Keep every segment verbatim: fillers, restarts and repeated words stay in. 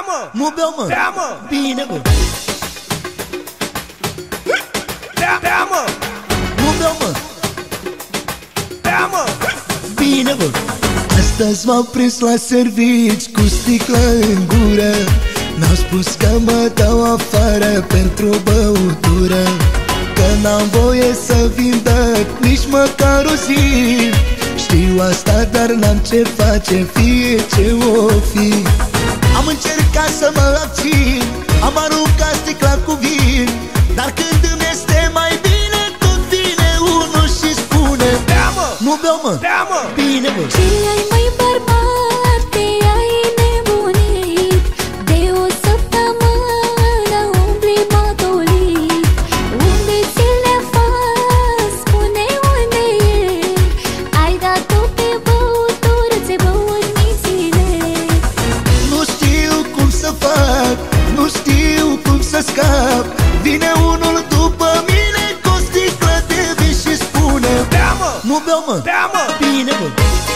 mă! Nu beau, mă! Bea, mă! Bine, mă! Bea, bea, mă! Nu beau, mă! Bea, mă! Bine, mă! Astăzi m-au prins la servici cu sticlă în gură. Mi-au spus că mă dau afară pentru băutură, că n-am voie să vindec nici măcar o zi. Știu asta, dar n-am ce face, fie ce o fi. Am încercat să mă abțin, am aruncat sticla cu vin, dar când îmi este mai bine, tot vine unul și spune: Bea, mă! Nu beau, mă! Bea, mă! Bine, mă! Ce ai, măi, bărbat, te-ai nebunit? De o săptămână umbli mătolit. Unde ți le faci? Spune unde e. Ai dat-o pe băutură, ți-ai băut mințile. Nu știu cum să fac, nu știu cum să scap. Vine unul după mine cu o sticlă de vin și spune: Bea, mă! Nu beau, mă! Bea, mă! Bine, mă!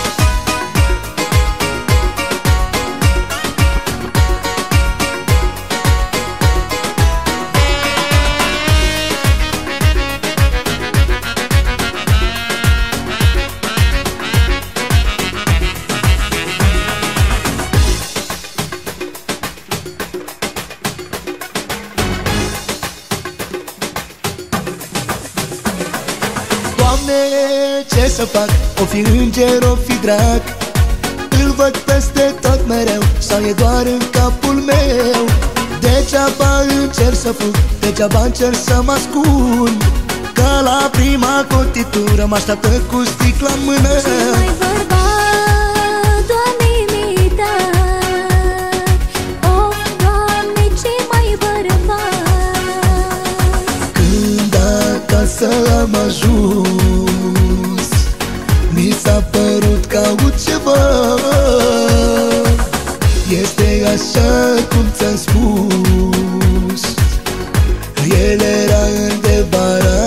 Doamne, ce să fac? O fi înger, o fi drag, îl văd peste tot mereu, sau e doar în capul meu? Degeaba încerc să fug, degeaba încerc să mă ascund, că la prima cotitură mă așteaptă cu sticla în mână. Ce mai bărbat, Doamne, mi-ai dat. Oh, Doamne, ce mai bărbat. Când acasă am ajuns, mi s-a părut că aud ceva. Este așa cum ți-am spus, el era undeva.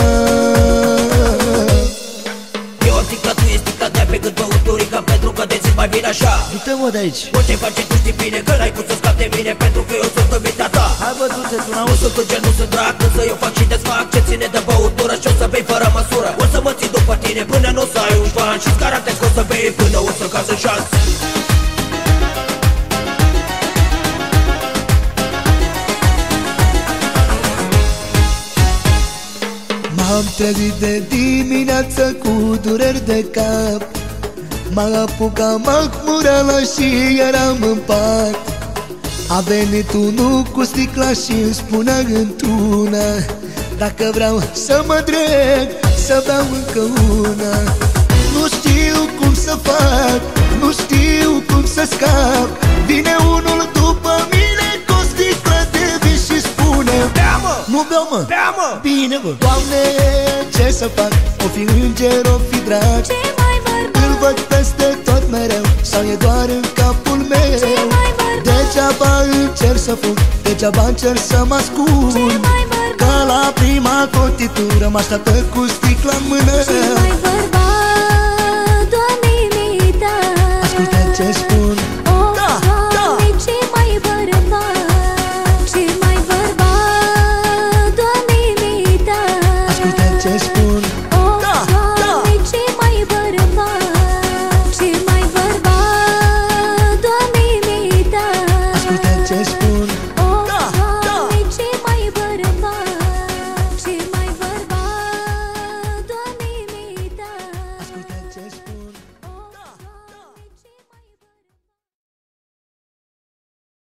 E o sticlă, tu e sticla, dai pe gât băuturica, pentru că de zi mai bine așa. Du-te, mă, de aici! Orice face tu știi bine că n-ai cum să scapi de mine, pentru că eu sunt iubita ta. Hai, bă, du-te, tu Nu n-auzi? sunt înger, nu sunt drag, însă eu fac și desfac ce ține de băutură și o să bei fără măsură. O să mă țin după tine până n-o să ai un ban și-ți garantez că o să bei până o să cazi în șanț. M-am trezit de dimineață cu dureri de cap, m-a apucat mahmureala și eram în pat. A venit unul cu sticla și îmi spunea într-una: dacă vreau să mă dreg, să beau încă una. Nu știu cum să fac, nu știu cum să scap. Vine unul după mine cu o sticlă de vin și spune: Bea, mă! Nu beau, mă! Bea, mă! Bine, mă! Doamne, ce să fac? O fi înger, o fi drag, Ce mai bărbat, îl văd peste tot mereu, sau e doar în capul meu? ce mai bărbat, Degeaba încerc să fug, degeaba încerc să mă ascund, ce mai bărbat, că la prima cotitură mă așteaptă cu sticla în mână. ce mai bărbat, Doamne, mi-ai dat. Ascultă ce spun. Oh, Da, Doamne, ce mai bărbat, ce mai bărbat, Doamne, mi-ai dat. Ascultă ce spun. Oh, Da, Doamne, ce mai bărbat, ce mai bărbat, Doamne, mi-ai dat. Ascultă ce spun.